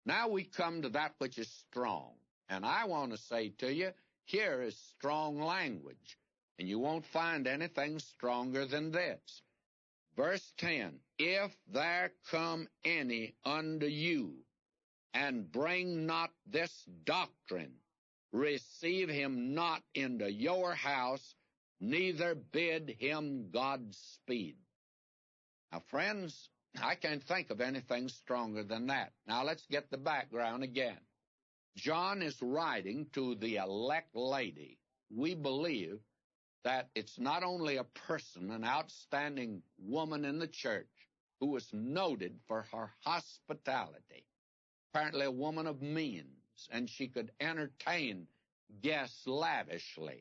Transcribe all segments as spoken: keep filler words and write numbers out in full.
Now we come to that which is strong. And I want to say to you, here is strong language, and you won't find anything stronger than this. Verse ten, if there come any unto you, and bring not this doctrine, receive him not into your house, neither bid him Godspeed. Now, friends, I can't think of anything stronger than that. Now, let's get the background again. John is writing to the elect lady. We believe that it's not only a person, an outstanding woman in the church, who was noted for her hospitality, apparently a woman of means, and she could entertain guests lavishly,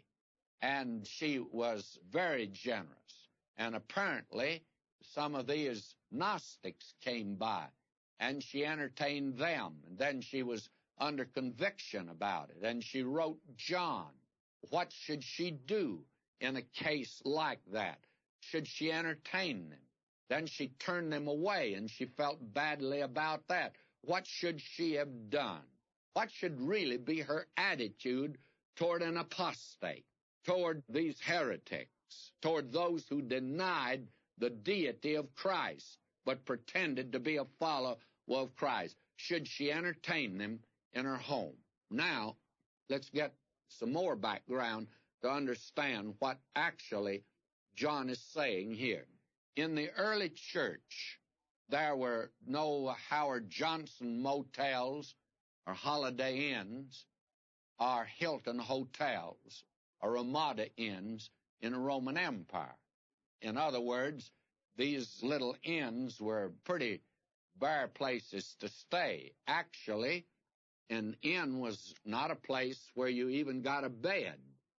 and she was very generous. And apparently some of these Gnostics came by, and she entertained them, and then she was under conviction about it, and she wrote John. What should she do in a case like that? Should she entertain them? Then she turned them away, and she felt badly about that. What should she have done? What should really be her attitude toward an apostate, toward these heretics, toward those who denied the deity of Christ, but pretended to be a follower of Christ? Should she entertain them in her home? Now, let's get some more background to understand what actually John is saying here. In the early church, there were no Howard Johnson motels or Holiday Inns or Hilton hotels or Ramada Inns in the Roman Empire. In other words, these little inns were pretty bare places to stay. Actually, an inn was not a place where you even got a bed.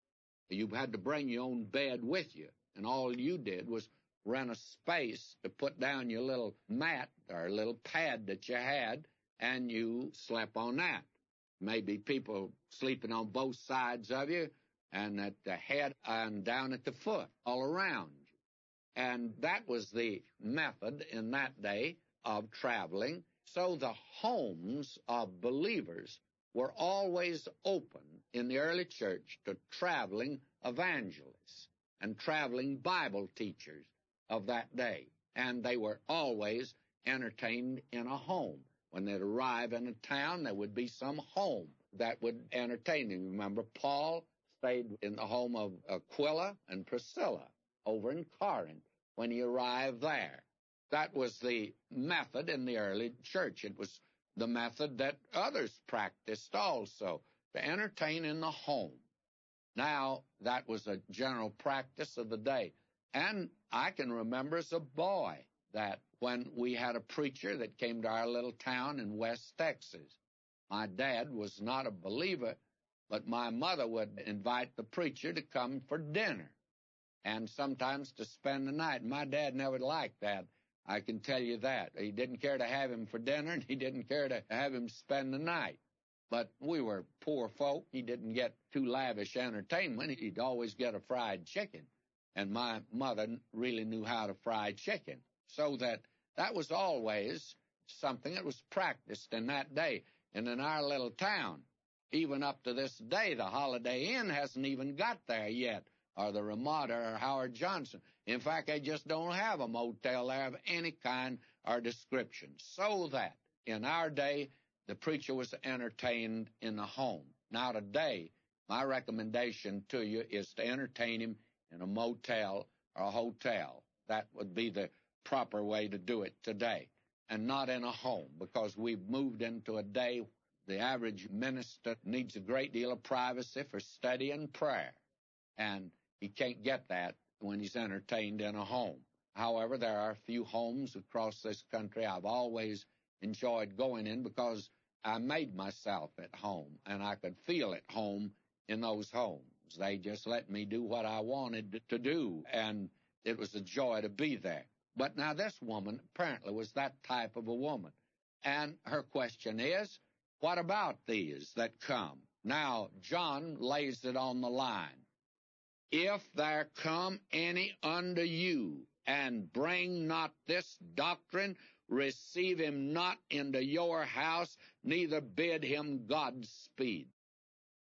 You had to bring your own bed with you, and all you did was rent a space to put down your little mat or little pad that you had, and you slept on that. Maybe people sleeping on both sides of you, and at the head and down at the foot, all around you. And that was the method in that day of traveling. So the homes of believers were always open in the early church to traveling evangelists and traveling Bible teachers of that day. And they were always entertained in a home. When they'd arrive in a town, there would be some home that would entertain them. Remember, Paul stayed in the home of Aquila and Priscilla over in Corinth when he arrived there. That was the method in the early church. It was the method that others practiced also, to entertain in the home. Now, that was a general practice of the day. And I can remember as a boy that when we had a preacher that came to our little town in West Texas, my dad was not a believer, but my mother would invite the preacher to come for dinner and sometimes to spend the night. My dad never liked that. I can tell you that. He didn't care to have him for dinner, and he didn't care to have him spend the night. But we were poor folk. He didn't get too lavish entertainment. He'd always get a fried chicken. And my mother really knew how to fry chicken. So that that was always something that was practiced in that day. And in our little town, even up to this day, the Holiday Inn hasn't even got there yet, or the Ramada or Howard Johnson. In fact, they just don't have a motel there of any kind or description. So that in our day, the preacher was entertained in the home. Now today, my recommendation to you is to entertain him in a motel or a hotel. That would be the proper way to do it today, and not in a home, because we've moved into a day the average minister needs a great deal of privacy for study and prayer, and he can't get that when he's entertained in a home. However, there are a few homes across this country I've always enjoyed going in because I made myself at home, and I could feel at home in those homes. They just let me do what I wanted to do, and it was a joy to be there. But now this woman apparently was that type of a woman. And her question is, what about these that come? Now, John lays it on the line. If there come any unto you, and bring not this doctrine, receive him not into your house, neither bid him Godspeed.